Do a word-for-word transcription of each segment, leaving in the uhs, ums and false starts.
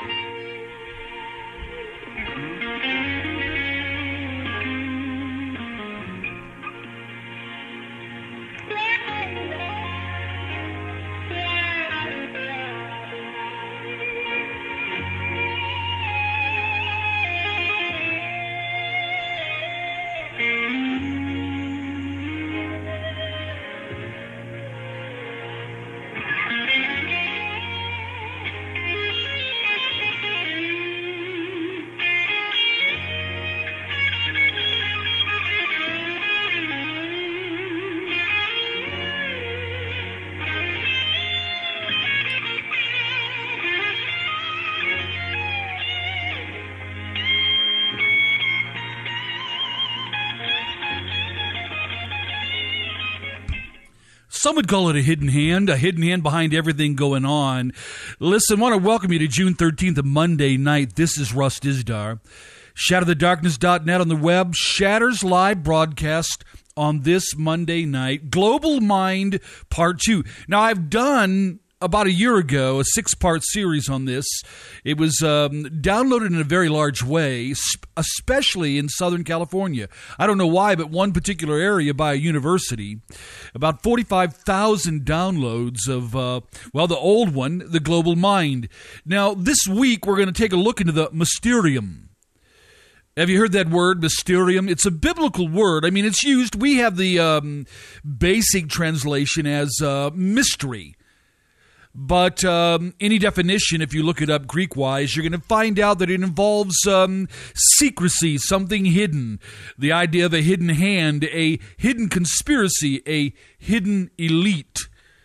Some would call it a hidden hand, a hidden hand behind everything going on. Listen, I want to welcome you to June thirteenth, a Monday night. This is Russ Dizdar. shatter the darkness dot net on the web. Shatter's live broadcast on this Monday night. Global Mind Part two. Now, I've done about a year ago a six-part series on this. It was um, downloaded in a very large way, especially in Southern California. I don't know why, but one particular area by a university, about forty-five thousand downloads of, uh, well, the old one, The Global Mind. Now, this week, we're going to take a look into the Mysterium. Have you heard that word, Mysterium? It's a biblical word. I mean, it's used, we have the um, basic translation as uh, mystery. But um, any definition, if you look it up Greek-wise, you're going to find out that it involves um, secrecy, something hidden, the idea of a hidden hand, a hidden conspiracy, a hidden elite.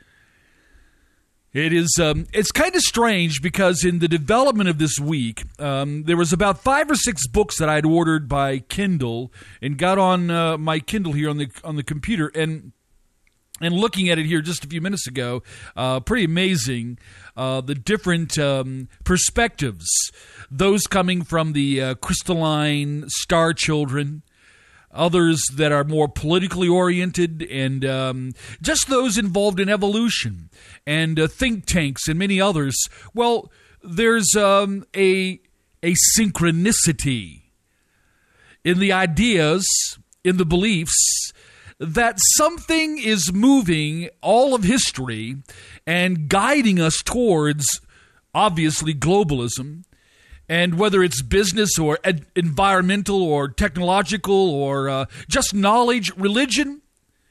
It is, um, it's kind of strange because in the development of this week, um, there was about five or six books that I'd ordered by Kindle and got on uh, my Kindle here on the on the computer, and And looking at it here just a few minutes ago, uh, pretty amazing, uh, the different um, perspectives. Those coming from the uh, crystalline star children, others that are more politically oriented, and um, just those involved in evolution, and uh, think tanks, and many others. Well, there's um, a, a synchronicity in the ideas, in the beliefs, that something is moving all of history and guiding us towards, obviously, globalism. And whether it's business or ed- environmental or technological or uh, just knowledge, religion,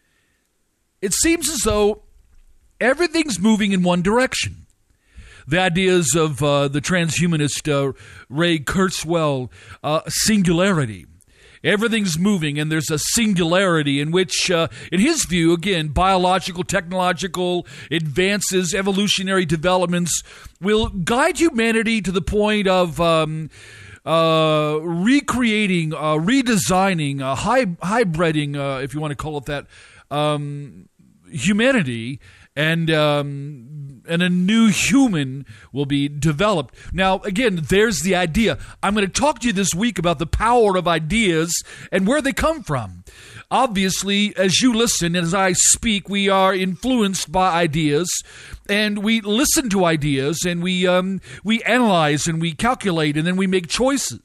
it seems as though everything's moving in one direction. The ideas of uh, the transhumanist uh, Ray Kurzweil, uh, singularity. Everything's moving, and there's a singularity in which, uh, in his view, again, biological, technological advances, evolutionary developments will guide humanity to the point of um, uh, recreating, uh, redesigning, uh, hy- hybriding, uh, if you want to call it that, um, humanity, and um, and a new human will be developed. Now, again, there's the idea. I'm going to talk to you this week about the power of ideas and where they come from. Obviously, as you listen and as I speak, we are influenced by ideas, and we listen to ideas, and we um, we analyze, and we calculate, and then we make choices.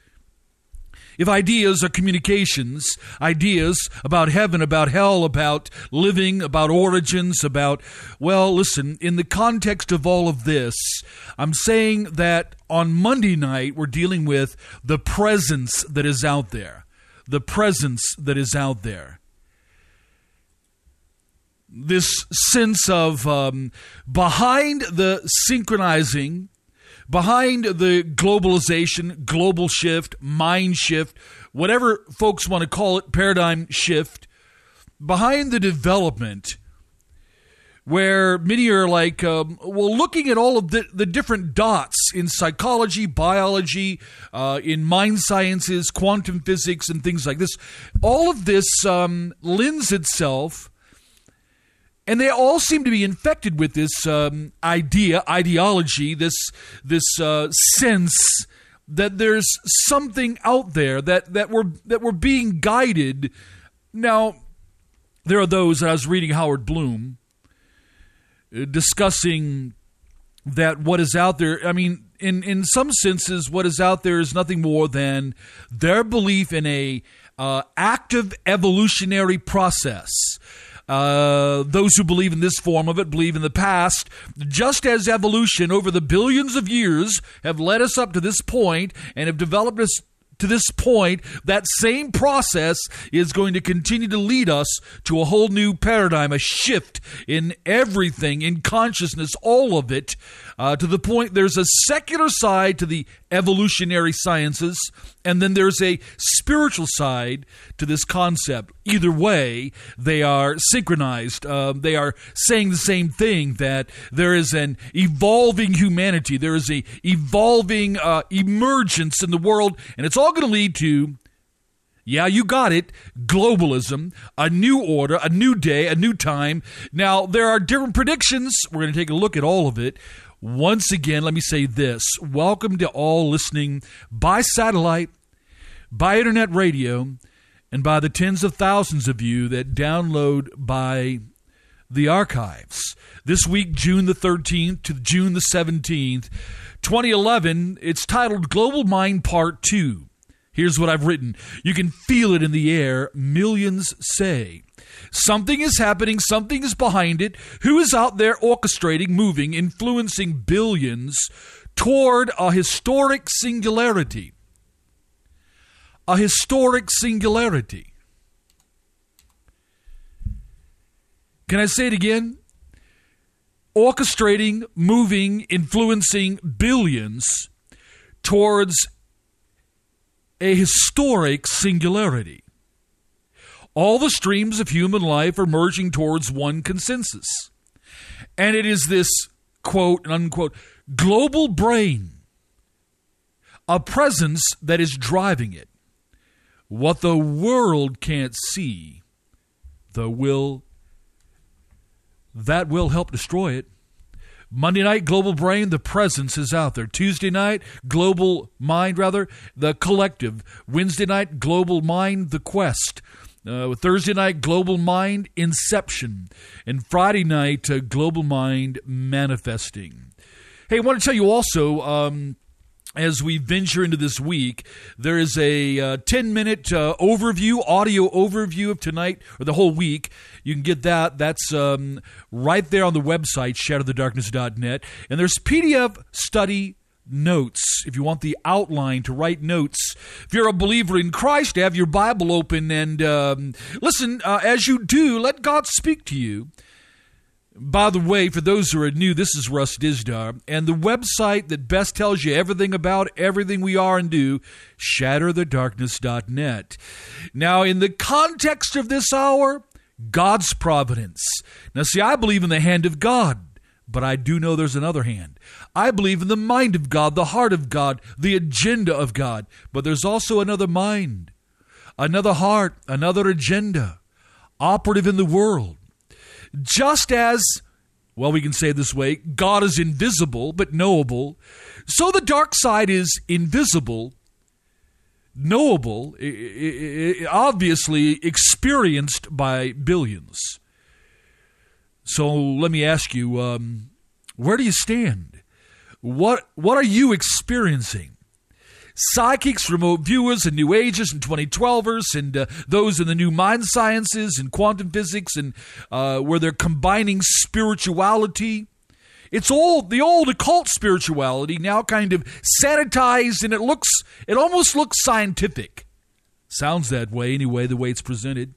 If ideas are communications, ideas about heaven, about hell, about living, about origins, about, well, listen, in the context of all of this, I'm saying that on Monday night, we're dealing with the presence that is out there. The presence that is out there. This sense of um, behind the synchronizing, behind the globalization, global shift, mind shift, whatever folks want to call it, paradigm shift, behind the development, where many are like, um, well, looking at all of the, the different dots in psychology, biology, uh, in mind sciences, quantum physics, and things like this, all of this um, lends itself. And they all seem to be infected with this um, idea, ideology, this this uh, sense that there's something out there, that that we're that we're being guided. Now, there are those. I was reading Howard Bloom uh, discussing that what is out there, I mean, in, in some senses, what is out there is nothing more than their belief in a uh, active evolutionary process. Uh, those who believe in this form of it believe in the past, just as evolution over the billions of years have led us up to this point and have developed us to this point, that same process is going to continue to lead us to a whole new paradigm, a shift in everything, in consciousness, all of it, uh, to the point there's a secular side to the evolutionary sciences, and then there's a spiritual side to this concept. Either way, they are synchronized. Uh, they are saying the same thing, that there is an evolving humanity. There is a evolving uh, emergence in the world, and it's all going to lead to, yeah, you got it, globalism, a new order, a new day, a new time. Now, there are different predictions. We're going to take a look at all of it. Once again, let me say this. Welcome to all listening by satellite, by internet radio, and by the tens of thousands of you that download by the archives. This week, June the thirteenth to June the seventeenth, twenty eleven, it's titled Global Mind Part two. Here's what I've written. You can feel it in the air, millions say. Something is happening, something is behind it. Who is out there orchestrating, moving, influencing billions toward a historic singularity? A historic singularity. Can I say it again? Orchestrating, moving, influencing billions towards a historic singularity. All the streams of human life are merging towards one consensus. And it is this, quote and unquote, global brain, a presence that is driving it. What the world can't see, the will, that will help destroy it. Monday night, Global Brain, the presence is out there. Tuesday night, Global Mind, rather, the collective. Wednesday night, Global Mind, the quest. Uh, Thursday night, Global Mind, inception. And Friday night, uh, Global Mind, manifesting. Hey, I want to tell you also, um, as we venture into this week, there is a uh, ten-minute uh, overview, audio overview of tonight, or the whole week. You can get that. That's um, right there on the website, shadow the darkness dot net. And there's P D F study notes if you want the outline to write notes. If you're a believer in Christ, have your Bible open and um, listen. Uh, as you do, let God speak to you. By the way, for those who are new, this is Russ Dizdar, and the website that best tells you everything about everything we are and do, shadow the darkness dot net. Now, in the context of this hour, God's providence. Now, see, I believe in the hand of God, but I do know there's another hand. I believe in the mind of God, the heart of God, the agenda of God, but there's also another mind, another heart, another agenda operative in the world. Just as, well, we can say it this way, God is invisible but knowable, so the dark side is invisible, knowable, obviously experienced by billions. So let me ask you, um, where do you stand? What what are you experiencing? Psychics, remote viewers, and New Agers and twenty twelvers, and uh, those in the new mind sciences and quantum physics, and uh, where they're combining spirituality. It's all the old occult spirituality now kind of sanitized, and it looks, it almost looks scientific. Sounds that way anyway, the way it's presented.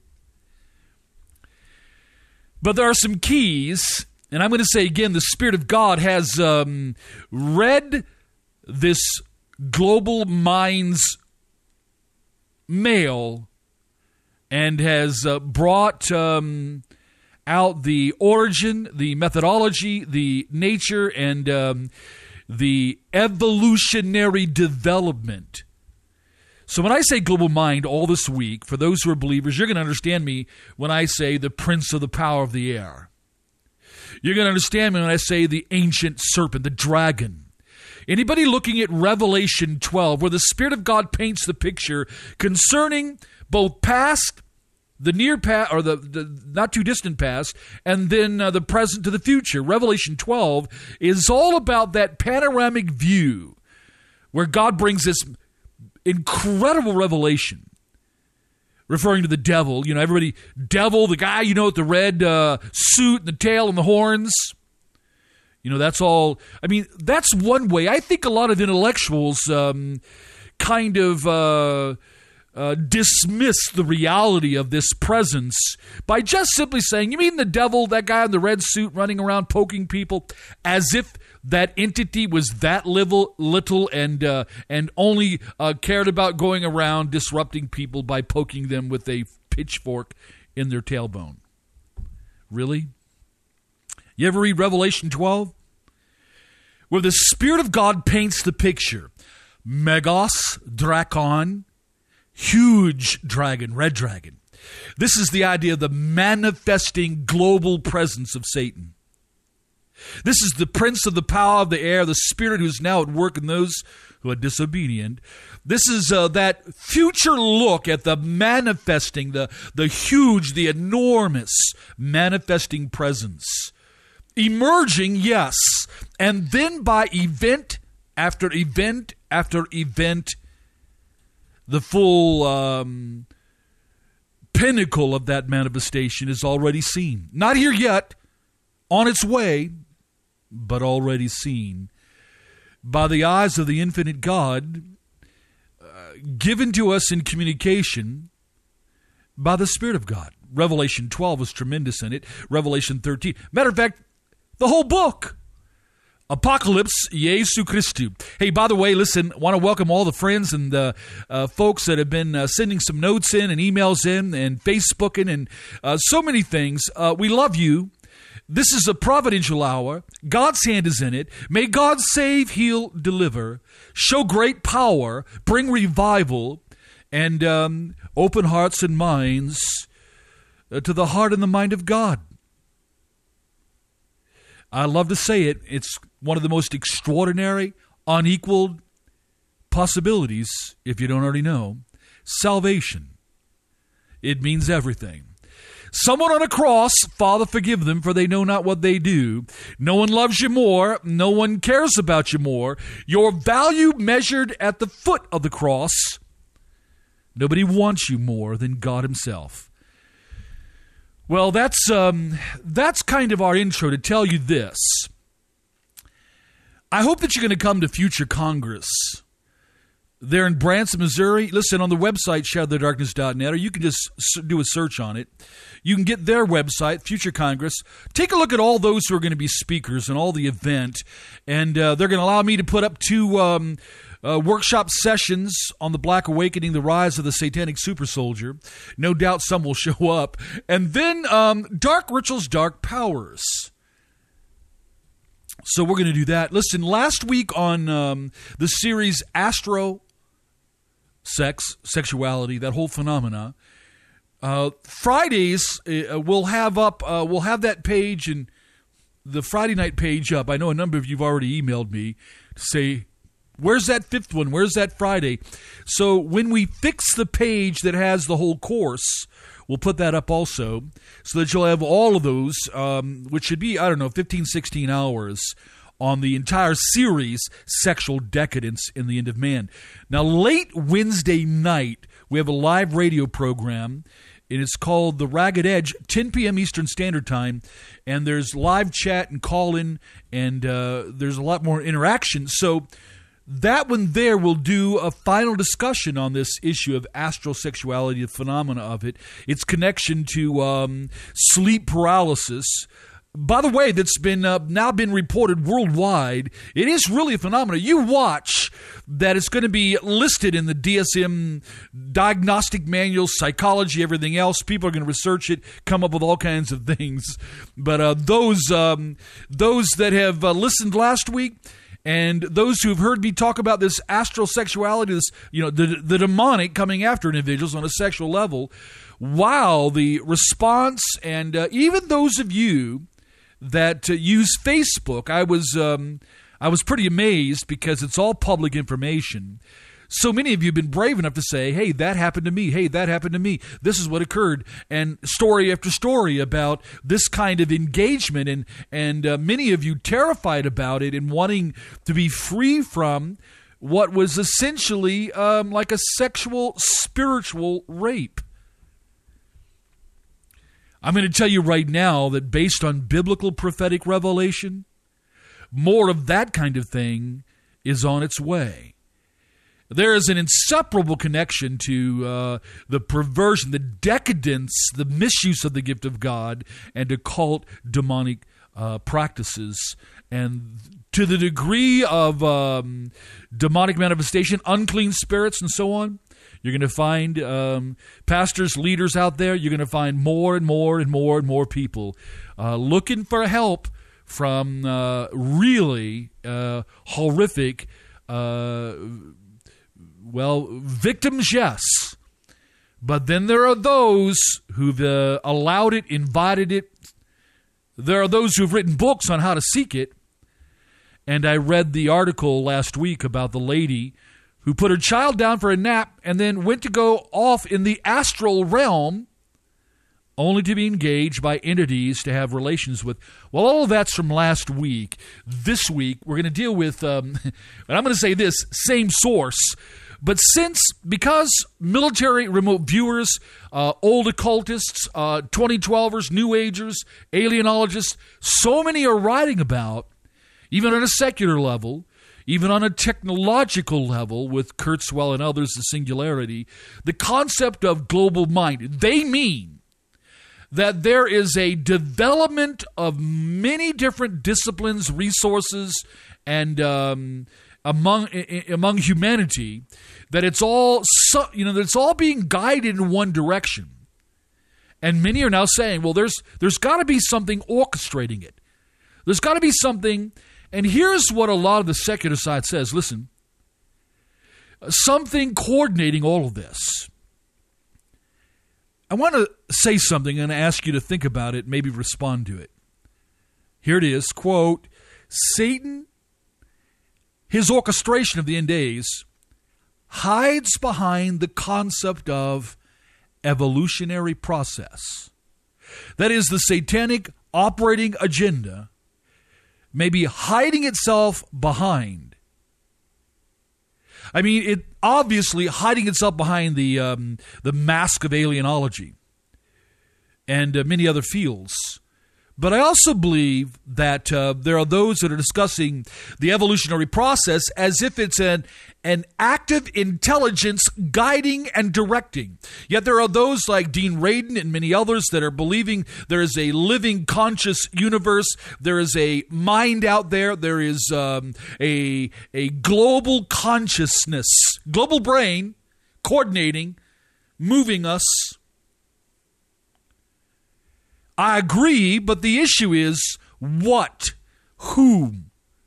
But there are some keys, and I'm going to say again, the Spirit of God has um, read this Global Minds mail and has uh, brought um, out the origin, the methodology, the nature, and um, the evolutionary development. So when I say global mind all this week, for those who are believers, you're going to understand me when I say the prince of the power of the air. You're going to understand me when I say the ancient serpent, the dragon. Anybody looking at Revelation twelve, where the Spirit of God paints the picture concerning both past, the near past, or the, the not too distant past, and then uh, the present to the future. Revelation twelve is all about that panoramic view where God brings this incredible revelation, referring to the devil. You know, everybody, devil, the guy, you know, with the red uh, suit and the tail and the horns. You know, that's all. I mean, that's one way. I think a lot of intellectuals um, kind of uh, uh, dismiss the reality of this presence by just simply saying, you mean the devil, that guy in the red suit running around poking people, as if that entity was that little, little and uh, and only uh, cared about going around disrupting people by poking them with a pitchfork in their tailbone. Really? You ever read Revelation twelve? Where the Spirit of God paints the picture. Megos, Drakon, huge dragon, red dragon. This is the idea of the manifesting global presence of Satan. This is the prince of the power of the air, the spirit who's now at work in those who are disobedient. This is uh, that future look at the manifesting, the, the huge, the enormous manifesting presence. Emerging, yes, and then by event after event after event, the full um, pinnacle of that manifestation is already seen. Not here yet, on its way, but already seen by the eyes of the infinite God, uh, given to us in communication by the Spirit of God. Revelation twelve is tremendous in it. Revelation thirteen. Matter of fact, the whole book. Apocalypse Jesu Christu. Hey, by the way, listen, want to welcome all the friends and the uh, folks that have been uh, sending some notes in and emails in and Facebooking and uh, so many things. Uh, we love you. This is a providential hour. God's hand is in it. May God save, heal, deliver, show great power, bring revival, and um, open hearts and minds uh, to the heart and the mind of God. I love to say it. It's one of the most extraordinary, unequaled possibilities, if you don't already know. Salvation. It means everything. Someone on a cross, Father, forgive them, for they know not what they do. No one loves you more. No one cares about you more. Your value measured at the foot of the cross. Nobody wants you more than God himself. Well, that's um, that's kind of our intro to tell you this. I hope that you're going to come to Future Congress there in Branson, Missouri. Listen, on the website, shadow the darkness dot net, or you can just do a search on it. You can get their website, Future Congress. Take a look at all those who are going to be speakers and all the event, and uh, they're going to allow me to put up two um, uh, workshop sessions on the Black Awakening, the rise of the satanic super soldier. No doubt some will show up. And then um, Dark Rituals, Dark Powers. So we're going to do that. Listen, last week on um, the series Astro Sex, Sexuality, that whole phenomena, uh, Fridays uh, we'll have up, uh, we'll have that page and the Friday night page up. I know a number of you have already emailed me to say, where's that fifth one? Where's that Friday? So when we fix the page that has the whole course, we'll put that up also so that you'll have all of those, um, which should be, I don't know, fifteen, sixteen hours on the entire series, Sexual Decadence in the End of Man. Now, late Wednesday night, we have a live radio program, and it's called The Ragged Edge, ten p.m. Eastern Standard Time, and there's live chat and call-in, and uh, there's a lot more interaction. So that one there will do a final discussion on this issue of astral sexuality, the phenomena of it, its connection to um, sleep paralysis. By the way, that's been uh, now been reported worldwide. It is really a phenomenon. You watch that it's going to be listed in the D S M diagnostic manuals, psychology, everything else. People are going to research it, come up with all kinds of things. But uh, those um, those that have uh, listened last week, and those who have heard me talk about this astral sexuality, this, you know, the the demonic coming after individuals on a sexual level, wow, the response, and uh, even those of you that uh, use Facebook, I was um, I was pretty amazed because it's all public information. so many of you have been brave enough to say, hey, that happened to me. Hey, that happened to me. This is what occurred. And story after story about this kind of engagement. And, and uh, many of you terrified about it and wanting to be free from what was essentially um, like a sexual, spiritual rape. I'm going to tell you right now that based on biblical prophetic revelation, more of that kind of thing is on its way. There is an inseparable connection to uh, the perversion, the decadence, the misuse of the gift of God, and occult demonic uh, practices. And to the degree of um, demonic manifestation, unclean spirits, and so on, you're going to find um, pastors, leaders out there, you're going to find more and more and more and more people uh, looking for help from uh, really uh, horrific uh Well, victims, yes. But then there are those who've uh, allowed it, invited it. There are those who've written books on how to seek it. And I read the article last week about the lady who put her child down for a nap and then went to go off in the astral realm only to be engaged by entities to have relations with. Well, all of that's from last week. This week, we're going to deal with, um, and I'm going to say this, same source. But since, because military remote viewers, uh, old occultists, uh, twenty twelvers, New Agers, alienologists, so many are writing about, even on a secular level, even on a technological level with Kurzweil and others, the singularity, the concept of global mind. They mean that there is a development of many different disciplines, resources, and um, among among humanity, that it's all you know that it's all being guided in one direction. And many are now saying, well, there's there's got to be something orchestrating it. There's got to be something. And here's what a lot of the secular side says. Listen, something coordinating all of this. I want to say something and ask you to think about it, maybe respond to it. Here it is, quote, Satan, his orchestration of the end days, hides behind the concept of evolutionary process. That is, the satanic operating agenda may be hiding itself behind. I mean, it obviously hiding itself behind the um, the mask of alienology and uh, many other fields. But I also believe that uh, there are those that are discussing the evolutionary process as if it's an, an active intelligence guiding and directing. Yet there are those like Dean Radin and many others that are believing there is a living conscious universe. There is a mind out there. There is um, a, a global consciousness, global brain coordinating, moving us. I agree, but the issue is what, whom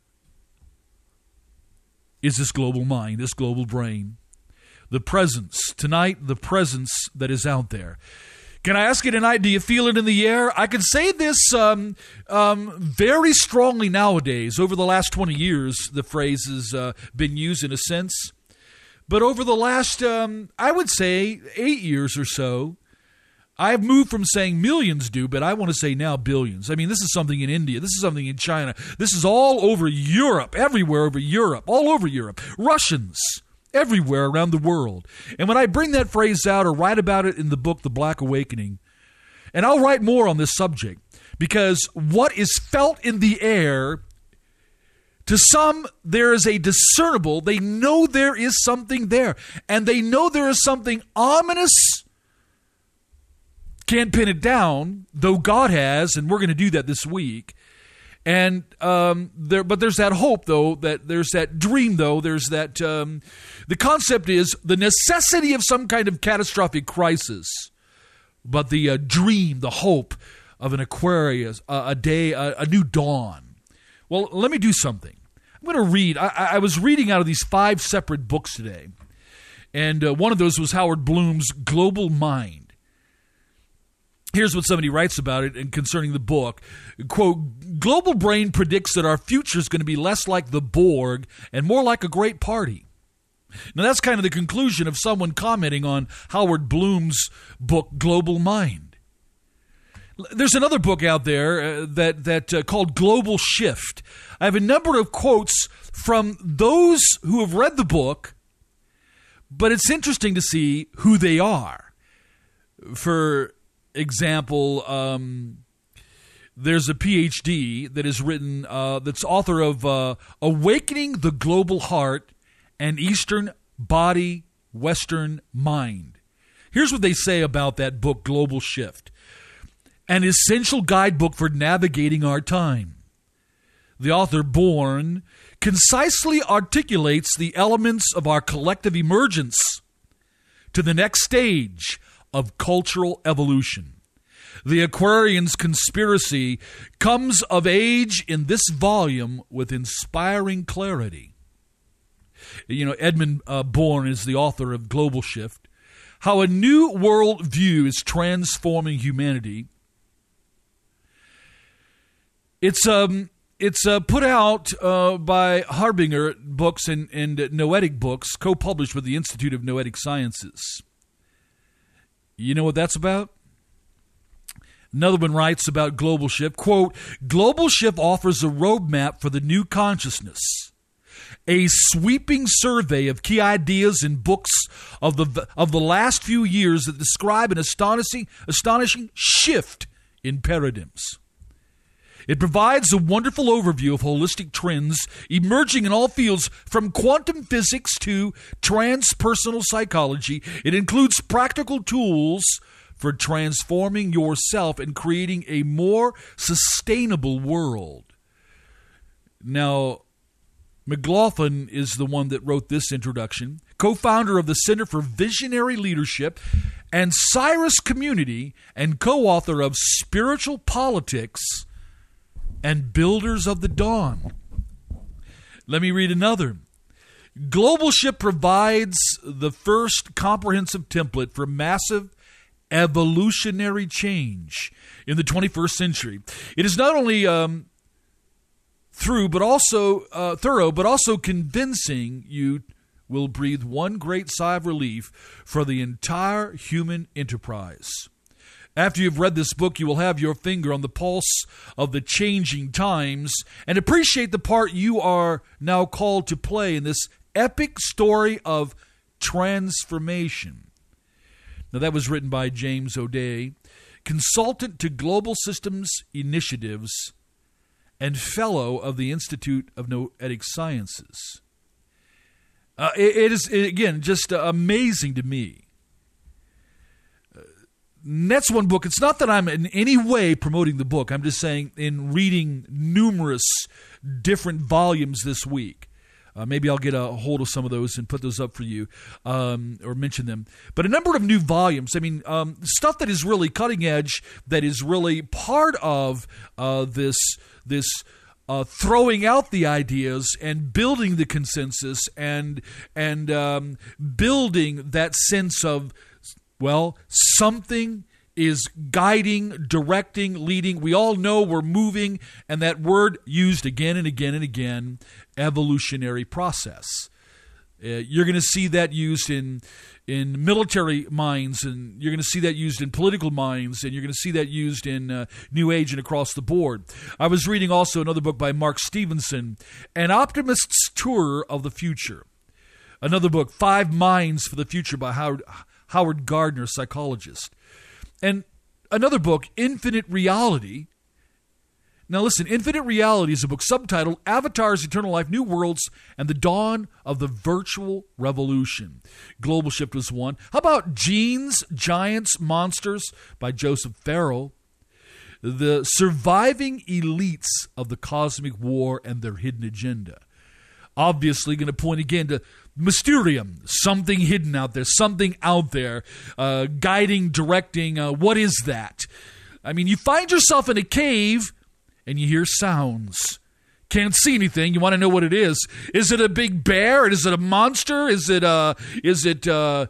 is this global mind, this global brain? The presence, tonight, the presence that is out there. Can I ask you tonight, do you feel it in the air? I can say this um, um, very strongly nowadays. Over the last twenty years, the phrase has uh, been used in a sense. But over the last, um, I would say, eight years or so, I've moved from saying millions do, but I want to say now billions. I mean, this is something in India. This is something in China. This is all over Europe, everywhere over Europe, all over Europe. Russians, everywhere around the world. And when I bring that phrase out or write about it in the book, The Black Awakening, and I'll write more on this subject, because what is felt in the air, to some, there is a discernible, they know there is something there, and they know there is something ominous. Can't pin it down, though God has, and we're going to do that this week. And um, there, but there's that hope, though, that there's that dream, though, there's that. Um, the concept is the necessity of some kind of catastrophic crisis, but the uh, dream, the hope of an Aquarius, uh, a day, a, a new dawn. Well, let me do something. I'm going to read. I, I was reading out of these five separate books today, and uh, one of those was Howard Bloom's Global Mind. Here's what somebody writes about it and concerning the book. Quote, global brain predicts that our future is going to be less like the Borg and more like a great party. Now, that's kind of the conclusion of someone commenting on Howard Bloom's book, Global Mind. There's another book out there uh, that, that uh, called Global Shift. I have a number of quotes from those who have read the book, but it's interesting to see who they are. For example, um, there's a P H D that is written, uh, that's author of uh, Awakening the Global Heart and Eastern Body, Western Mind. Here's what they say about that book, Global Shift. An essential guidebook for navigating our time. The author, Bourne, concisely articulates the elements of our collective emergence to the next stage of cultural evolution. The Aquarian's conspiracy comes of age in this volume with inspiring clarity. You know, Edmund uh, Bourne is the author of Global Shift. How a new world view is transforming humanity. It's um it's uh, put out uh, by Harbinger Books and, and Noetic Books, co-published with the Institute of Noetic Sciences. You know what that's about? Another one writes about Global Shift, quote, Global Shift offers a roadmap for the new consciousness. A sweeping survey of key ideas and books of the of the last few years that describe an astonishing astonishing shift in paradigms. It provides a wonderful overview of holistic trends emerging in all fields, from quantum physics to transpersonal psychology. It includes practical tools for transforming yourself and creating a more sustainable world. Now, McLaughlin is the one that wrote this introduction, co-founder of the Center for Visionary Leadership and Cyrus Community, and co-author of Spiritual Politics and Builders of the Dawn. Let me read another. Global Shift provides the first comprehensive template for massive evolutionary change in the twenty-first century. It is not only um, through, but also uh, thorough, but also convincing. You will breathe one great sigh of relief for the entire human enterprise. After you've read this book, you will have your finger on the pulse of the changing times and appreciate the part you are now called to play in this epic story of transformation. Now, that was written by James O'Day, consultant to Global Systems Initiatives and fellow of the Institute of Noetic Sciences. Uh, it, it is, again, just uh, amazing to me. That's one book. It's not that I'm in any way promoting the book. I'm just saying, in reading numerous different volumes this week, uh, maybe I'll get a hold of some of those and put those up for you, um, or mention them. But a number of new volumes. I mean, um, stuff that is really cutting edge, that is really part of uh, this this uh, throwing out the ideas and building the consensus and and um, building that sense of, well, something is guiding, directing, leading. We all know we're moving, and that word used again and again and again, evolutionary process. Uh, you're going to see that used in in military minds, and you're going to see that used in political minds, and you're going to see that used in uh, New Age and across the board. I was reading also another book by Mark Stevenson, An Optimist's Tour of the Future. Another book, Five Minds for the Future by Howard Howard Gardner, psychologist. And another book, Infinite Reality. Now listen, Infinite Reality is a book subtitled Avatars, Eternal Life, New Worlds, and the Dawn of the Virtual Revolution. Global Shift was one. How about Genes, Giants, Monsters by Joseph Farrell? The Surviving Elites of the Cosmic War and Their Hidden Agenda. Obviously going to point again to Mysterium, something hidden out there, something out there, uh, guiding, directing. Uh, what is that? I mean, you find yourself in a cave and you hear sounds. Can't see anything. You want to know what it is. Is it a big bear? Is it a monster? Is it, uh, is it, uh,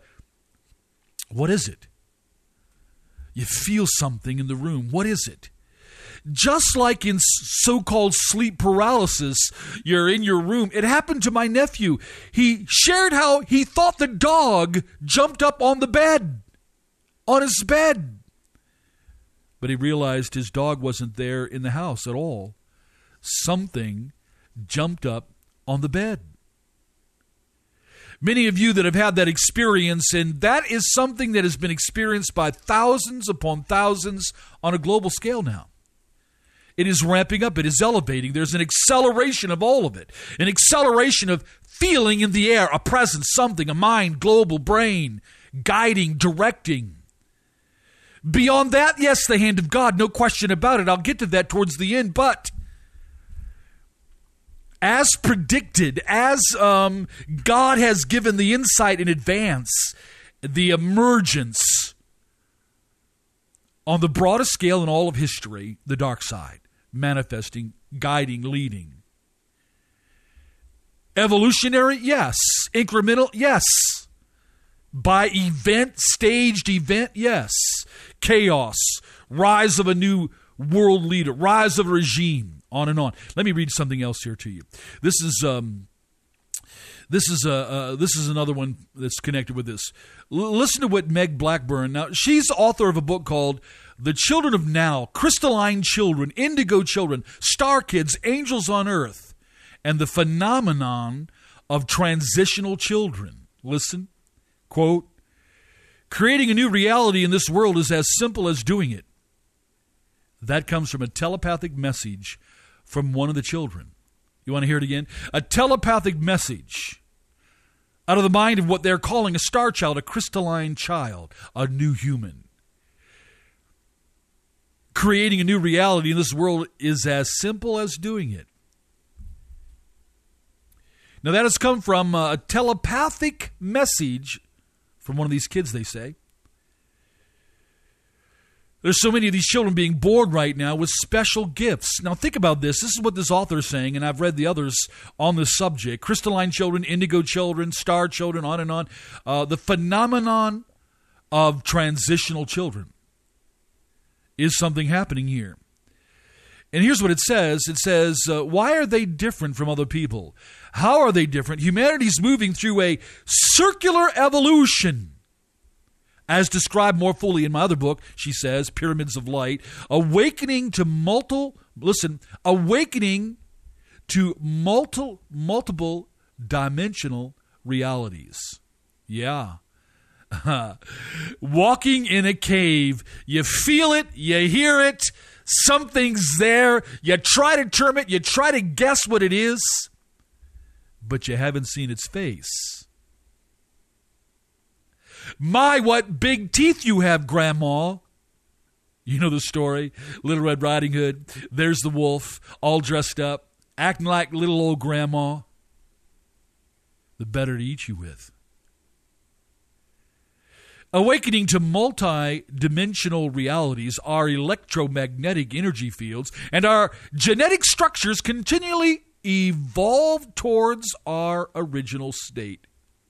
what is it? You feel something in the room. What is it? just like in so-called sleep paralysis, you're in your room. It happened to my nephew. He shared how he thought the dog jumped up on the bed, on his bed. But he realized his dog wasn't there in the house at all. Something jumped up on the bed. Many of you that have had that experience, and that is something that has been experienced by thousands upon thousands on a global scale now. It is ramping up. It is elevating. There's an acceleration of all of it, an acceleration of feeling in the air, a presence, something, a mind, global brain, guiding, directing. Beyond that, yes, the hand of God, no question about it. I'll get to that towards the end, but as predicted, as um, God has given the insight in advance, the emergence on the broadest scale in all of history, the dark side, manifesting, guiding, leading. Evolutionary, yes. Incremental, yes. By event, staged event, yes. Chaos, rise of a new world leader, rise of a regime, on and on. Let me read something else here to you. This is um, this is uh, uh, this is another one that's connected with this. L- listen to what Meg Blackburn. Now, she's author of a book called "The Children of Now: Crystalline Children, Indigo Children, Star Kids, Angels on Earth, and the Phenomenon of Transitional Children." Listen, quote, "Creating a new reality in this world is as simple as doing it." That comes from a telepathic message from one of the children. You want to hear it again? A telepathic message out of the mind of what they're calling a star child, a crystalline child, a new human. Creating a new reality in this world is as simple as doing it. Now that has come from a telepathic message from one of these kids, they say. There's so many of these children being born right now with special gifts. Now think about this. This is what this author is saying, and I've read the others on this subject. Crystalline children, indigo children, star children, on and on. Uh, the phenomenon of transitional children is something happening here. And here's what it says. It says, uh, why are they different from other people? How are they different? Humanity's moving through a circular evolution. As described more fully in my other book, she says, Pyramids of Light, awakening to multiple, listen, awakening to multiple, multiple dimensional realities. Yeah. Walking in a cave, you feel it, you hear it, something's there, you try to term it, you try to guess what it is, but you haven't seen its face. My, what big teeth you have, Grandma. You know the story. Little Red Riding Hood. There's the wolf, all dressed up, acting like little old Grandma. The better to eat you with. Awakening to multi-dimensional realities, our electromagnetic energy fields and our genetic structures continually evolve towards our original state.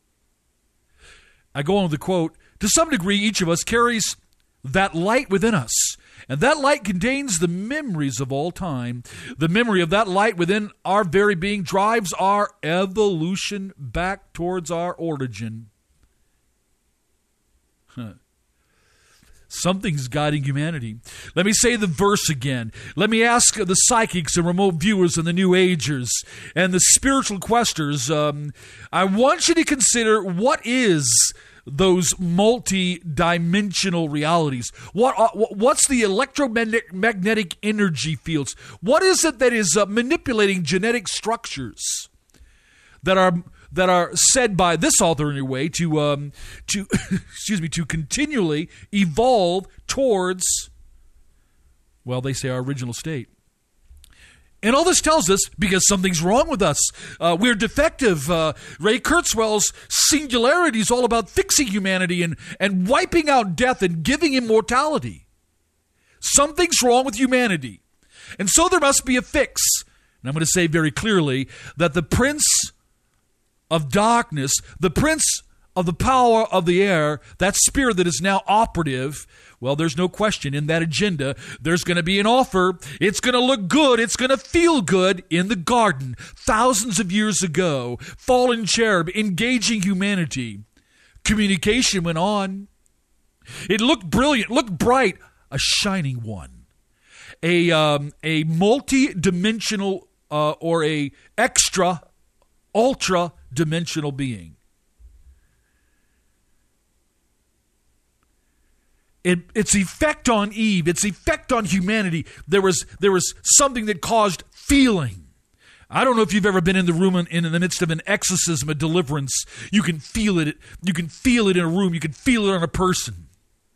I go on with the quote, to some degree, each of us carries that light within us, and that light contains the memories of all time. The memory of that light within our very being drives our evolution back towards our origin. Huh. Something's guiding humanity. Let me say the verse again. Let me ask the psychics and remote viewers and the New Agers and the spiritual questers. Um, I want you to consider what is those multi-dimensional realities. What uh, what's the electromagnetic energy fields? What is it that is uh, manipulating genetic structures that are that are said by this author anyway to um, to excuse me to continually evolve towards, well, they say our original state. And all this tells us because something's wrong with us. Uh, we're defective. Uh, Ray Kurzweil's singularity is all about fixing humanity and, and wiping out death and giving immortality. Something's wrong with humanity. And so there must be a fix. And I'm going to say very clearly that the prince of darkness, the prince of the power of the air, that spirit that is now operative, well, there's no question in that agenda, there's going to be an offer. It's going to look good. It's going to feel good in the garden. Thousands of years ago, fallen cherub engaging humanity. Communication went on. It looked brilliant, looked bright, a shining one. A, um, a multi-dimensional uh, or a extra, ultra-dimensional being. It, its effect on Eve, its effect on humanity, there was there was something that caused feeling. I don't know if you've ever been in the room in, in the midst of an exorcism, a deliverance. You can feel it. You can feel it in a room. You can feel it on a person.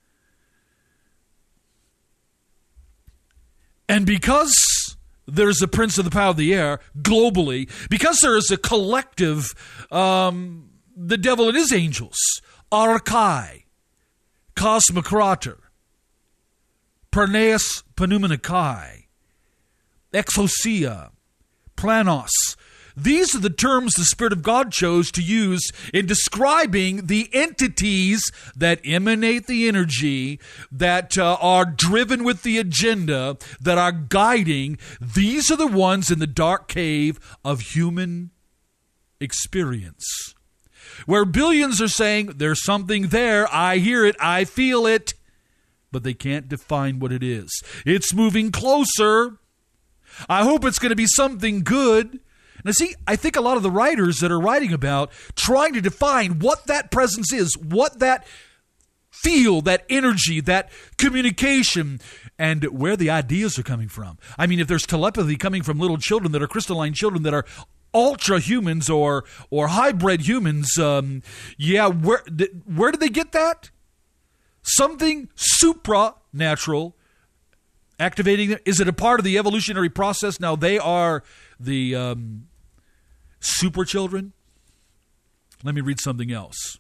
And because there's a prince of the power of the air globally, because there is a collective, um, the devil and his angels, Archai, Cosmocrator, Perneus Pneumonicae, Exousia, Planos. These are the terms the Spirit of God chose to use in describing the entities that emanate the energy, that uh, are driven with the agenda, that are guiding. These are the ones in the dark cave of human experience, where billions are saying, there's something there, I hear it, I feel it, but they can't define what it is. It's moving closer. I hope it's going to be something good. Now see, I think a lot of the writers that are writing about trying to define what that presence is, what that feel, that energy, that communication, and where the ideas are coming from. I mean, if there's telepathy coming from little children that are crystalline children that are ultra humans or or hybrid humans, um, yeah, where th- where did they get that? Something supranatural activating them. Is it a part of the evolutionary process? Now they are the um, super children. Let me read something else.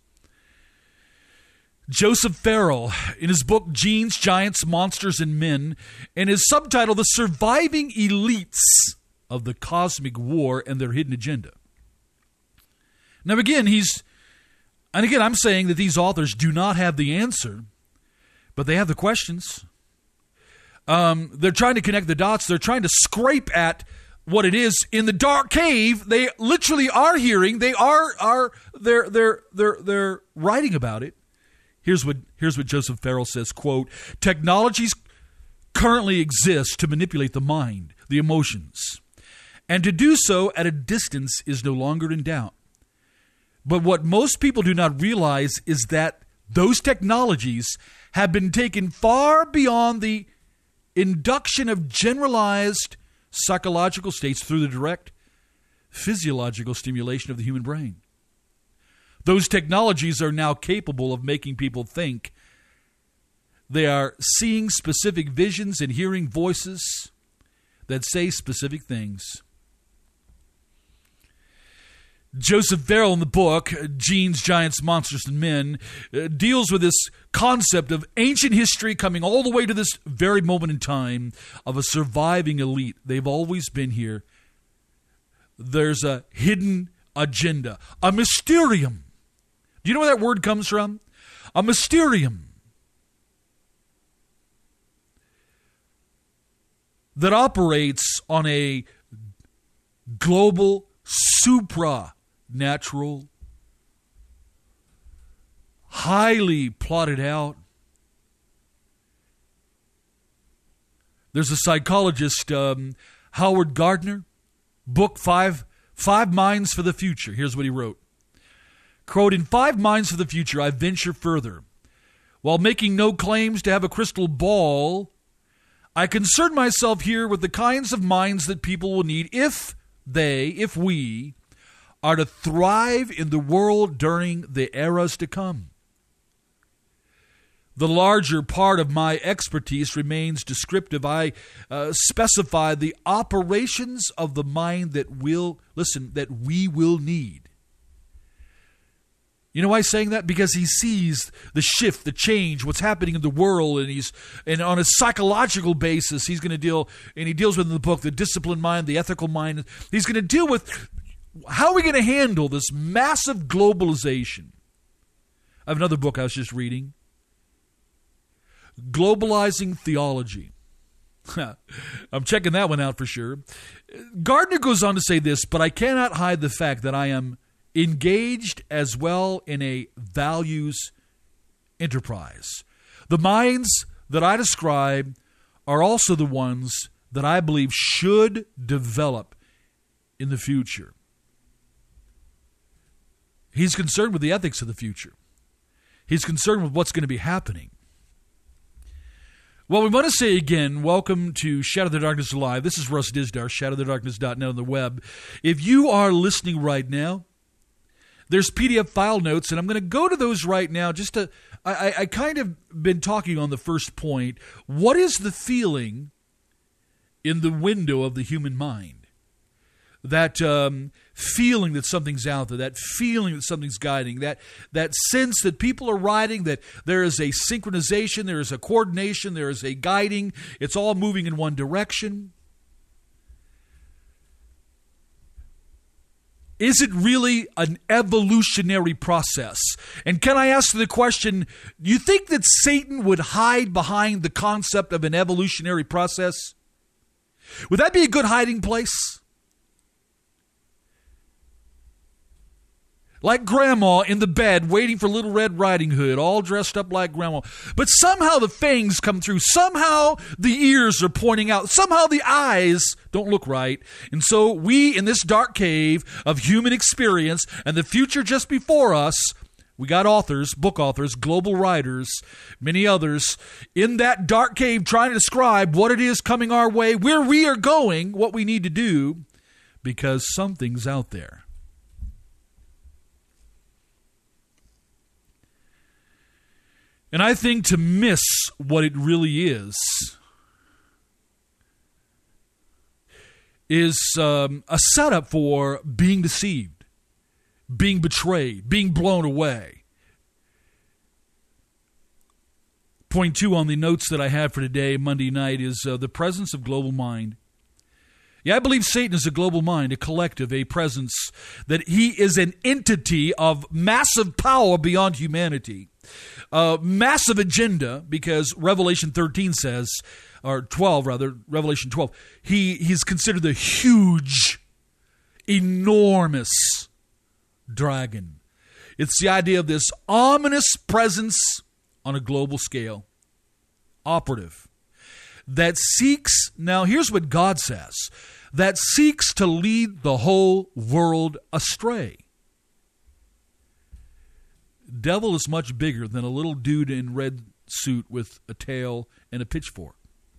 Joseph Farrell, in his book Genes, Giants, Monsters, and Men, in his subtitle, The Surviving Elites of the Cosmic War and Their Hidden Agenda. Now again, he's, and again, I'm saying that these authors do not have the answer, but they have the questions. Um, they're trying to connect the dots. They're trying to scrape at what it is in the dark cave. They literally are hearing. They are are they're they're they're they're writing about it. Here's what here's what Joseph Farrell says, quote, technologies currently exist to manipulate the mind, the emotions, and to do so at a distance is no longer in doubt. But what most people do not realize is that those technologies have been taken far beyond the induction of generalized psychological states through the direct physiological stimulation of the human brain. Those technologies are now capable of making people think. They are seeing specific visions and hearing voices that say specific things. Joseph Farrell in the book, Genes, Giants, Monsters, and Men, uh, deals with this concept of ancient history coming all the way to this very moment in time of a surviving elite. They've always been here. There's a hidden agenda, a mysterium. Do you know where that word comes from? A mysterium that operates on a global supra natural, highly plotted out. There's a psychologist, um, Howard Gardner, book five, Five Minds for the Future. Here's what he wrote. Quote, in Five Minds for the Future, I venture further. While making no claims to have a crystal ball, I concern myself here with the kinds of minds that people will need if they, if we, are to thrive in the world during the eras to come. The larger part of my expertise remains descriptive. I uh, specify the operations of the mind that will, listen, that we will need. You know why he's saying that? Because he sees the shift, the change, what's happening in the world, and he's and on a psychological basis, he's going to deal, and he deals with in the book, the disciplined mind, the ethical mind. He's going to deal with how are we going to handle this massive globalization? I have another book I was just reading, Globalizing Theology. I'm checking that one out for sure. Gardner goes on to say this, but I cannot hide the fact that I am engaged as well in a values enterprise. The minds that I describe are also the ones that I believe should develop in the future. He's concerned with the ethics of the future. He's concerned with what's going to be happening. Well, we want to say again, welcome to Shadow the Darkness Live. This is Russ Dizdar, shadow the darkness dot net on the web. If you are listening right now, there's P D F file notes, and I'm going to go to those right now just to, I, I kind of been talking on the first point. What is the feeling in the window of the human mind? That um, feeling that something's out there, that feeling that something's guiding, that that sense that people are riding, that there is a synchronization, there is a coordination, there is a guiding, it's all moving in one direction. Is it really an evolutionary process? And can I ask the question, do you think that Satan would hide behind the concept of an evolutionary process? Would that be a good hiding place? Like grandma in the bed waiting for Little Red Riding Hood, all dressed up like grandma. But somehow the fangs come through. Somehow the ears are pointing out. Somehow the eyes don't look right. And so we, in this dark cave of human experience and the future just before us, we got authors, book authors, global writers, many others, in that dark cave trying to describe what it is coming our way, where we are going, what we need to do, because something's out there. And I think to miss what it really is, is um, a setup for being deceived, being betrayed, being blown away. Point two on the notes that I have for today, Monday night, is uh, the presence of global mind. Yeah, I believe Satan is a global mind, a collective, a presence, that he is an entity of massive power beyond humanity. Uh, massive agenda, because Revelation thirteen says, or twelve rather, Revelation twelve, he he's considered the huge, enormous dragon. It's the idea of this ominous presence on a global scale, operative, that seeks, now here's what God says, that seeks to lead the whole world astray. Devil is much bigger than a little dude in red suit with a tail and a pitchfork.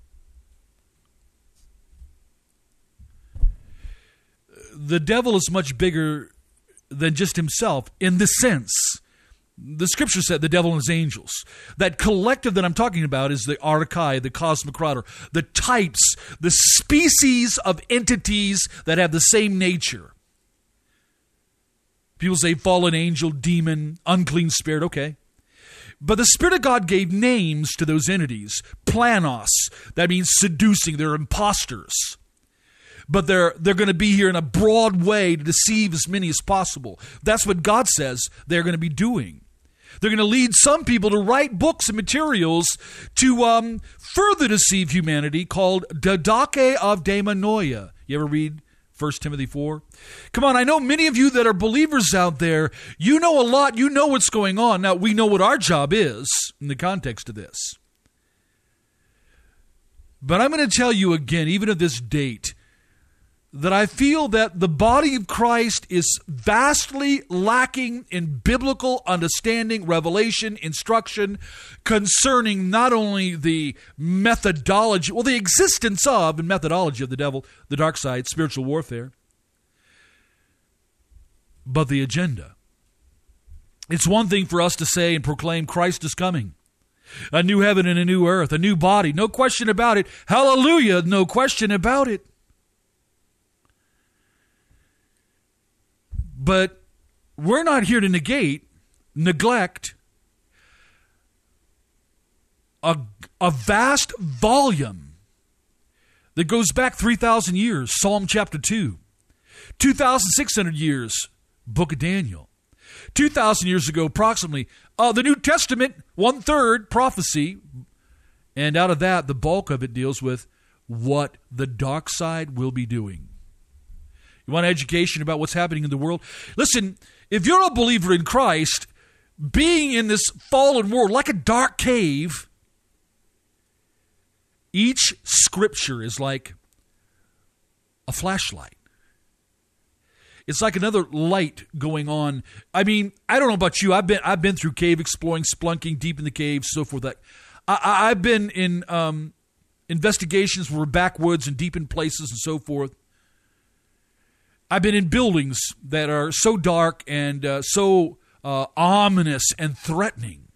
The devil is much bigger than just himself in this sense. The scripture said the devil and his angels. That collective that I'm talking about is the archai, the cosmic rider, the types, the species of entities that have the same nature. People say fallen angel, demon, unclean spirit, okay. But the Spirit of God gave names to those entities. Planos, that means seducing, they're imposters. But they're they're going to be here in a broad way to deceive as many as possible. That's what God says they're going to be doing. They're going to lead some people to write books and materials to um, further deceive humanity called Didache of Daimonoia. You ever read First Timothy four? Come on, I know many of you that are believers out there, you know a lot, you know what's going on. Now, we know what our job is in the context of this. But I'm going to tell you again, even at this date, that I feel that the body of Christ is vastly lacking in biblical understanding, revelation, instruction concerning not only the methodology, well, the existence of and methodology of the devil, the dark side, spiritual warfare, but the agenda. It's one thing for us to say and proclaim Christ is coming. A new heaven and a new earth, a new body, no question about it. Hallelujah, no question about it. But we're not here to negate, neglect a, a vast volume that goes back three thousand years, Psalm chapter two, two thousand six hundred years, Book of Daniel, two thousand years ago, approximately, uh, the New Testament, one-third prophecy, and out of that, the bulk of it deals with what the dark side will be doing. You want education about what's happening in the world? Listen, if you're a believer in Christ, being in this fallen world like a dark cave, each scripture is like a flashlight. It's like another light going on. I mean, I don't know about you. I've been I've been through cave exploring, splunking deep in the caves, so forth. That I, I, I've been in um, investigations where we're backwoods and deep in places and so forth. I've been in buildings that are so dark and uh, so uh, ominous and threatening,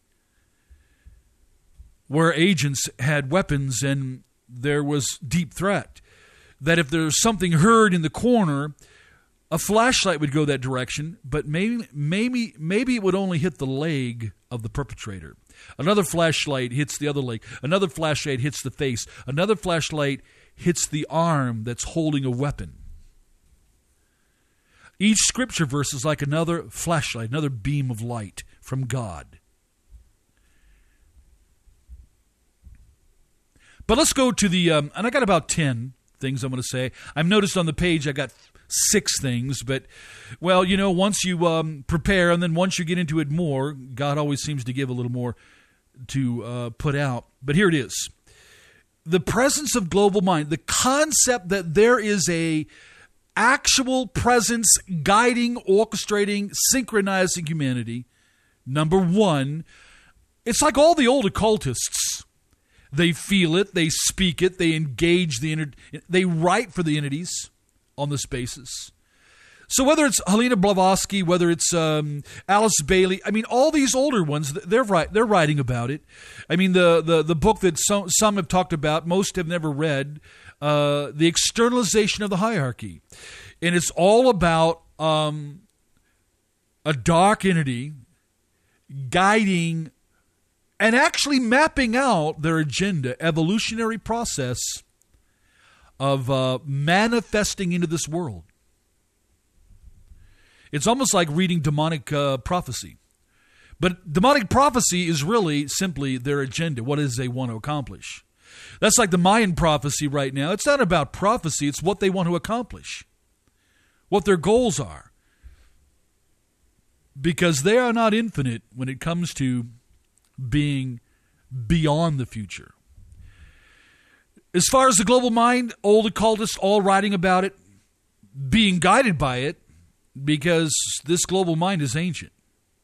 where agents had weapons and there was deep threat. That if there's something heard in the corner, a flashlight would go that direction, but maybe maybe maybe it would only hit the leg of the perpetrator. Another flashlight hits the other leg. Another flashlight hits the face. Another flashlight hits the arm that's holding a weapon. Each scripture verse is like another flashlight, another beam of light from God. But let's go to the, um, and I got about ten things I'm going to say. I've noticed on the page I got six things, but, well, you know, once you um, prepare and then once you get into it more, God always seems to give a little more to uh, put out. But here it is. The presence of global mind, the concept that there is a actual presence guiding, orchestrating, synchronizing humanity. Number one, it's like all the old occultists. They feel it, they speak it, they engage the, they write for the entities on this basis. So whether it's Helena Blavatsky, whether it's um, Alice Bailey, I mean, all these older ones, they're right, they're writing about it. I mean, the the the book that some some have talked about, most have never read, uh, The Externalization of the Hierarchy, and it's all about um, a dark entity guiding and actually mapping out their agenda, evolutionary process of uh, manifesting into this world. It's almost like reading demonic uh, prophecy. But demonic prophecy is really simply their agenda, what it is they want to accomplish. That's like the Mayan prophecy right now. It's not about prophecy, it's what they want to accomplish, what their goals are. Because they are not infinite when it comes to being beyond the future. As far as the global mind, old occultists all writing about it, being guided by it, because this global mind is ancient.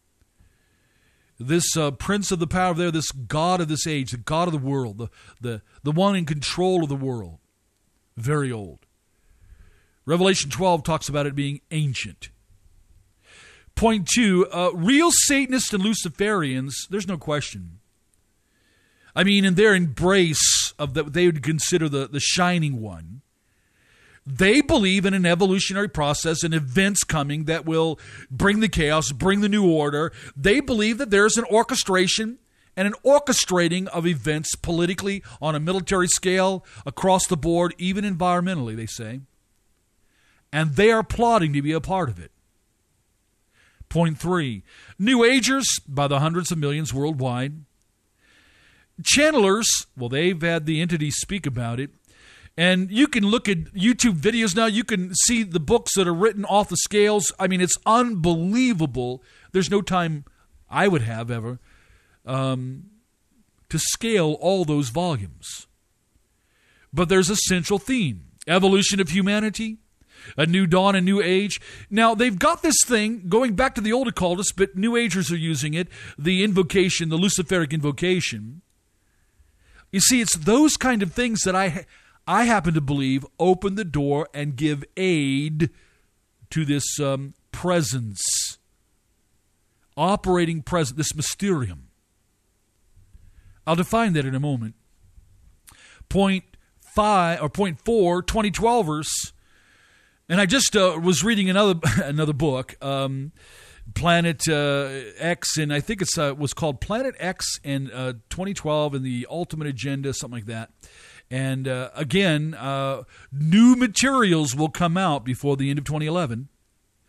This uh, prince of the power of there, this God of this age, the God of the world, the, the, the one in control of the world, very old. Revelation twelve talks about it being ancient. Point two, uh, real Satanists and Luciferians, there's no question. I mean, in their embrace of that, they would consider the, the shining one. They believe in an evolutionary process and events coming that will bring the chaos, bring the new order. They believe that there's an orchestration and an orchestrating of events politically, on a military scale, across the board, even environmentally, they say. And they are plotting to be a part of it. Point three, New Agers by the hundreds of millions worldwide. Channelers, well, they've had the entities speak about it. And you can look at YouTube videos now. You can see the books that are written off the scales. I mean, it's unbelievable. There's no time I would have ever um, to scale all those volumes. But there's a central theme. Evolution of humanity, a new dawn, a new age. Now, they've got this thing going back to the old occultists, but New Agers are using it, the invocation, the Luciferic invocation. You see, it's those kind of things that I... I happen to believe open the door and give aid to this um, presence, operating presence, this mysterium. I'll define that in a moment. Point five or point four, twenty twelvers, and I just uh, was reading another another book, um, Planet uh, X, and I think it's uh, was called Planet X and uh, twenty twelve and the Ultimate Agenda, something like that. And uh, again, uh, new materials will come out before the end of twenty eleven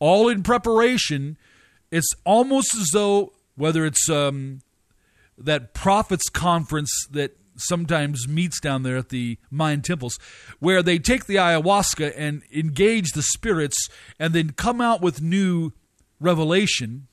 all in preparation. It's almost as though, whether it's um, that prophets conference that sometimes meets down there at the Mayan temples, where they take the ayahuasca and engage the spirits and then come out with new revelation,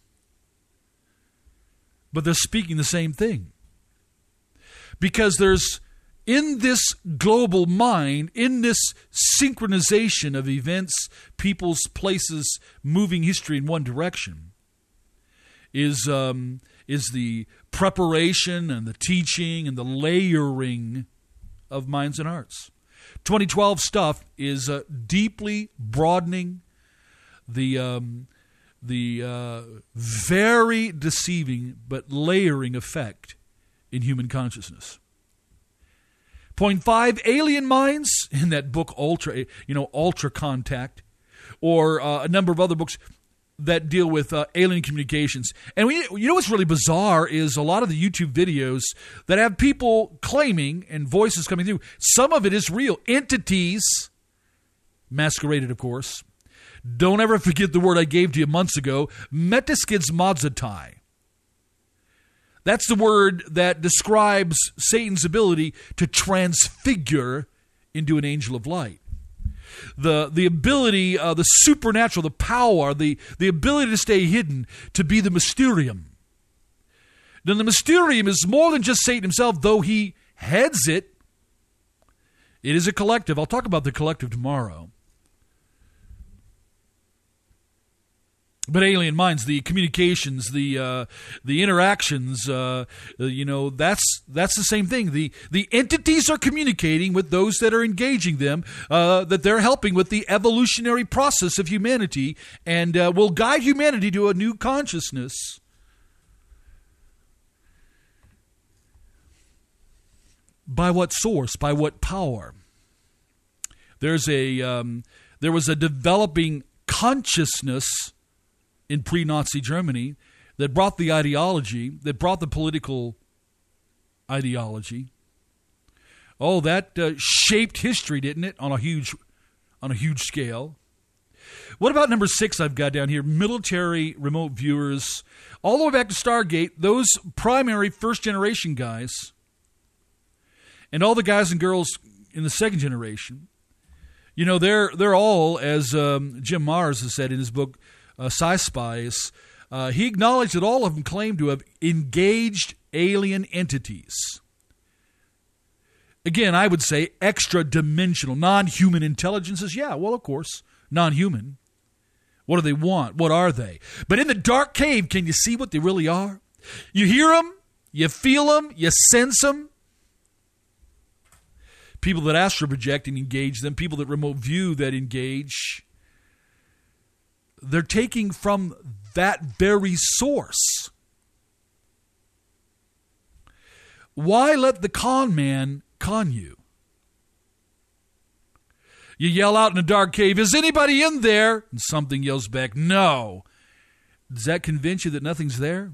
but they're speaking the same thing. Because there's, in this global mind, in this synchronization of events, peoples, places, moving history in one direction, is um, is the preparation and the teaching and the layering of minds and hearts. twenty twelve stuff is uh, deeply broadening the um, the uh, very deceiving but layering effect in human consciousness. Point five, alien minds, in that book Ultra, you know, Ultra Contact, or uh, a number of other books that deal with uh, alien communications. And we, you know what's really bizarre is a lot of the YouTube videos that have people claiming and voices coming through. Some of it is real. Entities, masqueraded, of course. Don't ever forget the word I gave to you months ago, metaskidzmodzatai. That's the word that describes Satan's ability to transfigure into an angel of light. The the ability, uh, the supernatural, the power, the, the ability to stay hidden, to be the mysterium. Then the mysterium is more than just Satan himself, though he heads it. It is a collective. I'll talk about the collective tomorrow. But alien minds, the communications, the uh, the interactions, uh, you know, that's that's the same thing. The the entities are communicating with those that are engaging them, uh, that they're helping with the evolutionary process of humanity, and uh, will guide humanity to a new consciousness. By what source? By what power? There's a um, there was a developing consciousness in pre-Nazi Germany that brought the ideology, that brought the political ideology. Oh, that uh, shaped history, didn't it, on a huge, on a huge scale? What about number six I've got down here? Military remote viewers. All the way back to Stargate, those primary first-generation guys, and all the guys and girls in the second generation, you know, they're they're all, as um, Jim Mars has said in his book, Uh, Sci-Spies, uh, he acknowledged that all of them claimed to have engaged alien entities. Again, I would say extra-dimensional, non-human intelligences. Yeah, well, of course, non-human. What do they want? What are they? But in the dark cave, can you see what they really are? You hear them, you feel them, you sense them. People that astral project and engage them, people that remote view that engage, they're taking from that very source. Why let the con man con you? You yell out in a dark cave, "Is anybody in there?" And something yells back, "No." Does that convince you that nothing's there?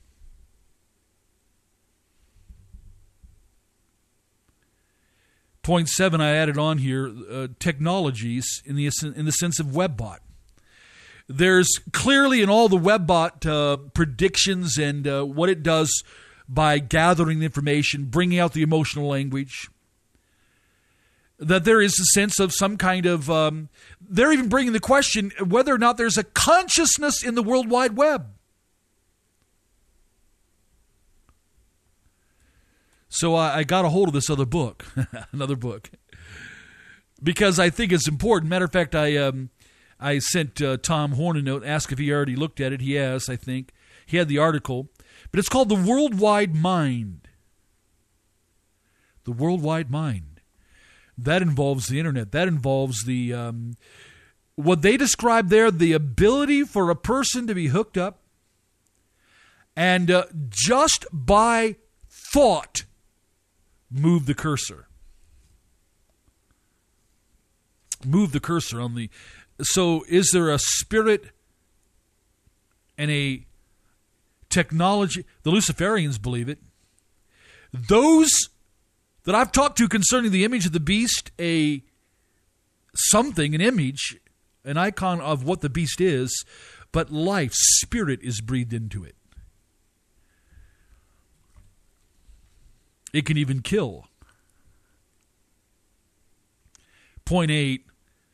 Point seven I added on here, uh, technologies in the, in the sense of WebBot. There's clearly in all the WebBot uh, predictions and uh, what it does by gathering the information, bringing out the emotional language, that there is a sense of some kind of, um, they're even bringing the question whether or not there's a consciousness in the World Wide Web. So I, I got a hold of this other book, another book, because I think it's important. Matter of fact, I... Um, I sent uh, Tom Horn a note, asked if he already looked at it. He has, I think. He had the article. But it's called The Worldwide Mind. The Worldwide Mind. That involves the internet. That involves the, um, what they describe there, the ability for a person to be hooked up and uh, just by thought move the cursor. Move the cursor on the... So is there a spirit and a technology? The Luciferians believe it. Those that I've talked to concerning the image of the beast, a something, an image an icon of what the beast is, but life, spirit is breathed into it. It can even kill. Point eight,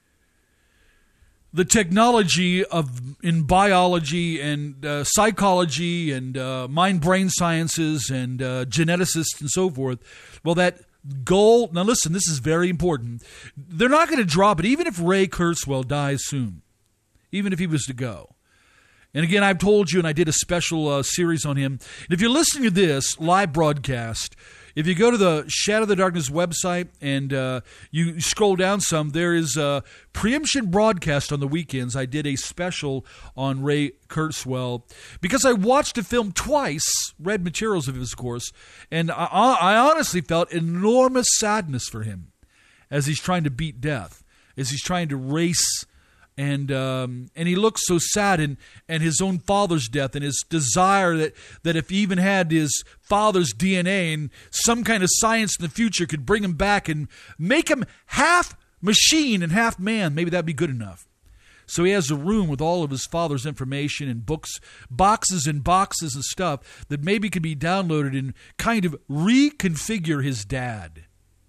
the technology of in biology and uh, psychology and uh, mind-brain sciences and uh, geneticists and so forth, well, that goal, now listen, this is very important. They're not going to drop it, even if Ray Kurzweil dies soon, even if he was to go. And again, I've told you, and I did a special uh, series on him. And if you're listening to this live broadcast, if you go to the Shadow of the Darkness website and uh, you scroll down some, there is a preemption broadcast on the weekends. I did a special on Ray Kurzweil because I watched the film twice, read materials of his, of course, and I, I honestly felt enormous sadness for him as he's trying to beat death, as he's trying to race. And um, and he looks so sad, and, and his own father's death, and his desire that, that if he even had his father's D N A and some kind of science in the future could bring him back and make him half machine and half man, maybe that'd be good enough. So he has a room with all of his father's information and books, boxes and boxes of stuff that maybe could be downloaded and kind of reconfigure his dad.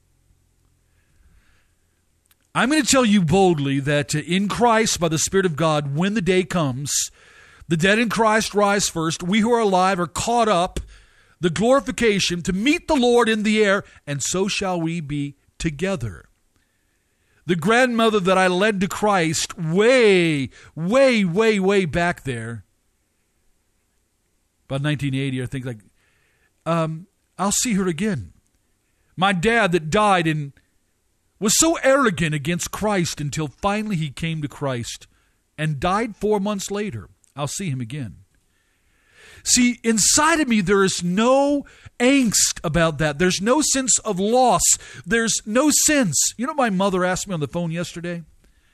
I'm going to tell you boldly that in Christ, by the Spirit of God, when the day comes, the dead in Christ rise first. We who are alive are caught up, the glorification, to meet the Lord in the air, and so shall we be together. The grandmother that I led to Christ way, way, way, way back there, about nineteen eighty, I think, like, um, I'll see her again. My dad that died in was so arrogant against Christ until finally he came to Christ and died four months later. I'll see him again. See, inside of me, there is no angst about that. There's no sense of loss. There's no sense. You know, my mother asked me on the phone yesterday,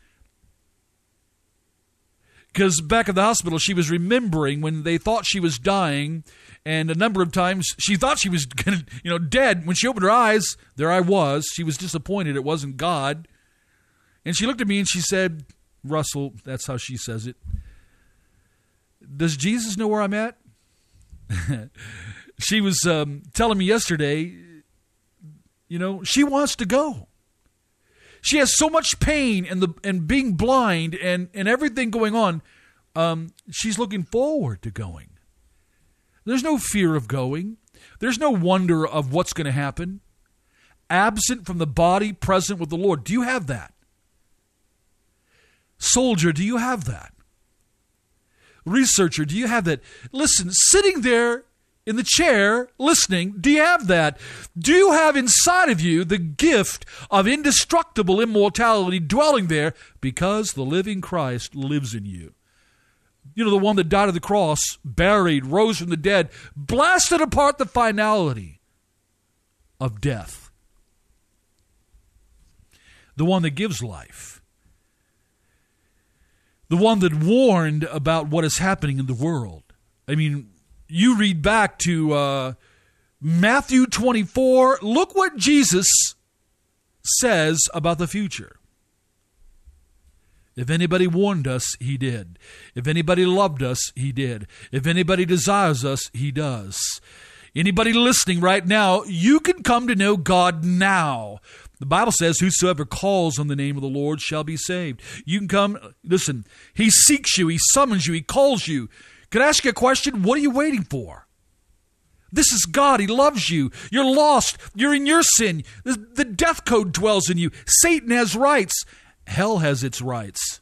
because back at the hospital, she was remembering when they thought she was dying, and a number of times she thought she was gonna, you know, dead. When she opened her eyes, there I was. She was disappointed it wasn't God. And she looked at me and she said, Russell, that's how she says it, does Jesus know where I'm at? She was um, telling me yesterday, you know, she wants to go. She has so much pain and the and being blind and, and everything going on. Um, she's looking forward to going. There's no fear of going. There's no wonder of what's going to happen. Absent from the body, present with the Lord. Do you have that? Soldier, do you have that? Researcher, do you have that? Listen, sitting there in the chair, listening, do you have that? Do you have inside of you the gift of indestructible immortality dwelling there because the living Christ lives in you? You know, the one that died on the cross, buried, rose from the dead, blasted apart the finality of death. The one that gives life. The one that warned about what is happening in the world. I mean, you read back to uh, Matthew twenty-four. Look what Jesus says about the future. If anybody warned us, he did. If anybody loved us, he did. If anybody desires us, he does. Anybody listening right now, you can come to know God now. The Bible says, whosoever calls on the name of the Lord shall be saved. You can come, listen, he seeks you, he summons you, he calls you. Can I ask you a question? What are you waiting for? This is God. He loves you. You're lost. You're in your sin. The, the death code dwells in you. Satan has rights. Hell has its rights.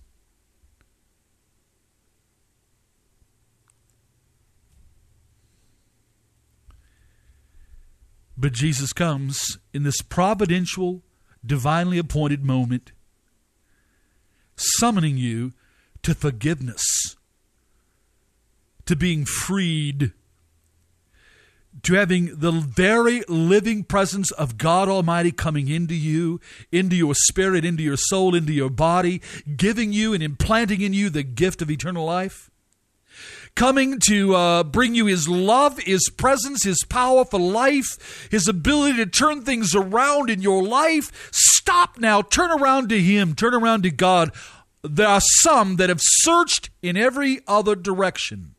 But Jesus comes in this providential, divinely appointed moment, summoning you to forgiveness, to being freed, to having the very living presence of God Almighty coming into you, into your spirit, into your soul, into your body, giving you and implanting in you the gift of eternal life. Coming to uh, bring you His love, His presence, His power for life, His ability to turn things around in your life. Stop now. Turn around to Him. Turn around to God. there are some that have searched in every other direction,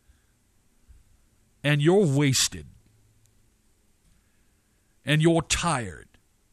and you're wasted, and you're tired.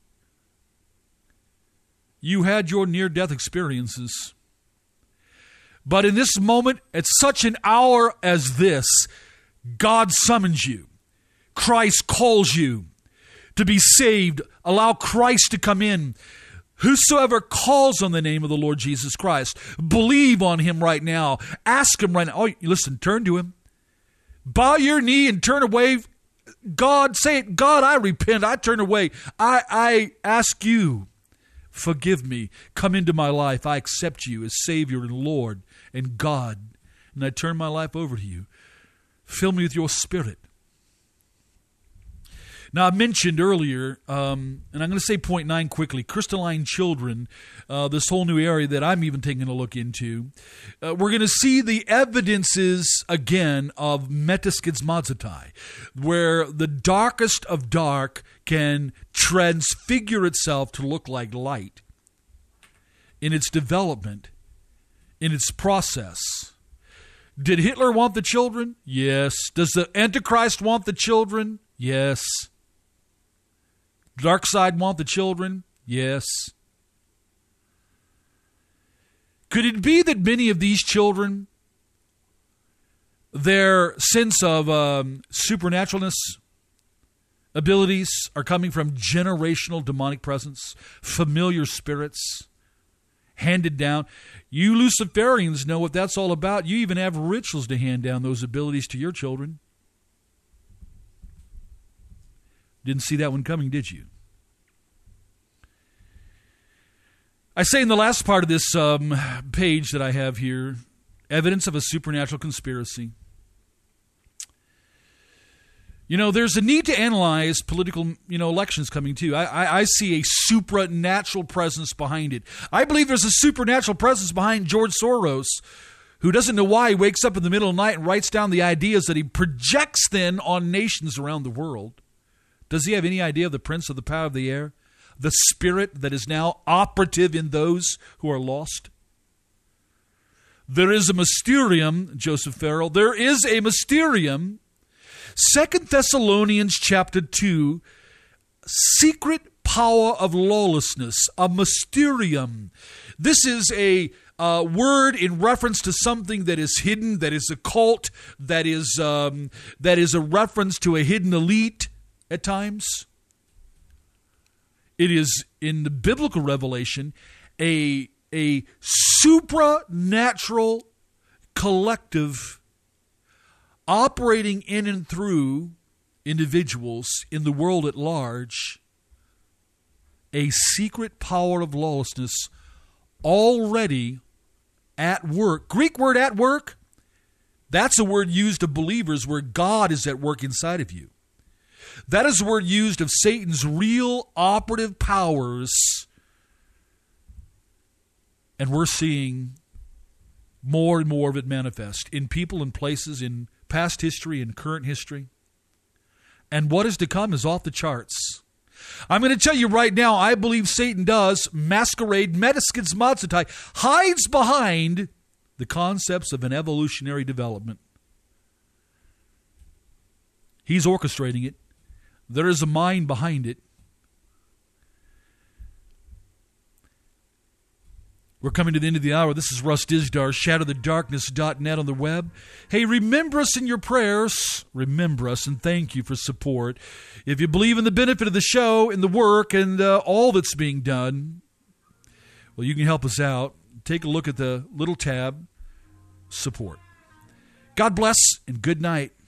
You had your near-death experiences. But in this moment, at such an hour as this, God summons you. Christ calls you to be saved. Allow Christ to come in. Whosoever calls on the name of the Lord Jesus Christ, believe on him right now. Ask him right now. Oh, listen, turn to him. Bow your knee and turn away. God, say it. God, I repent. I turn away. I, I ask you, forgive me. Come into my life. I accept you as Savior and Lord and God. And I turn my life over to you. Fill me with your Spirit. Now, I mentioned earlier, um, and I'm going to say point nine quickly, crystalline children, uh, this whole new area that I'm even taking a look into. Uh, we're going to see the evidences, again, of metaschizmazotai, where the darkest of dark can transfigure itself to look like light in its development, in its process. Did Hitler want the children? Yes. Does the Antichrist want the children? Yes. Dark side want the children? Yes. Could it be that many of these children, their sense of um, supernaturalness, abilities are coming from generational demonic presence, familiar spirits, handed down? You Luciferians know what that's all about. You even have rituals to hand down those abilities to your children. Didn't see that one coming, did you? I say in the last part of this um, page that I have here, evidence of a supernatural conspiracy. You know, there's a need to analyze political, you know, elections coming too. I, I, I see a supernatural presence behind it. I believe there's a supernatural presence behind George Soros, who doesn't know why he wakes up in the middle of the night and writes down the ideas that he projects then on nations around the world. Does he have any idea of the prince of the power of the air? The spirit that is now operative in those who are lost? There is a mysterium, Joseph Farrell. There is a mysterium. Second Thessalonians chapter two, secret power of lawlessness, a mysterium. This is a uh, word in reference to something that is hidden, that is occult, that is um, that is a reference to a hidden elite. At times, it is in the biblical revelation a, a supernatural collective operating in and through individuals in the world at large, a secret power of lawlessness already at work. Greek word at work, that's a word used of believers where God is at work inside of you. That is the word used of Satan's real operative powers. And we're seeing more and more of it manifest in people and places, in past history and current history. And what is to come is off the charts. I'm going to tell you right now, I believe Satan does masquerade, metaschizmazotai, hides behind the concepts of an evolutionary development. He's orchestrating it. There is a mind behind it. We're coming to the end of the hour. This is Russ Dizdar, shadow the darkness dot net on the web. Hey, remember us in your prayers. Remember us, and thank you for support. If you believe in the benefit of the show and the work and uh, all that's being done, well, you can help us out. Take a look at the little tab, support. God bless and good night.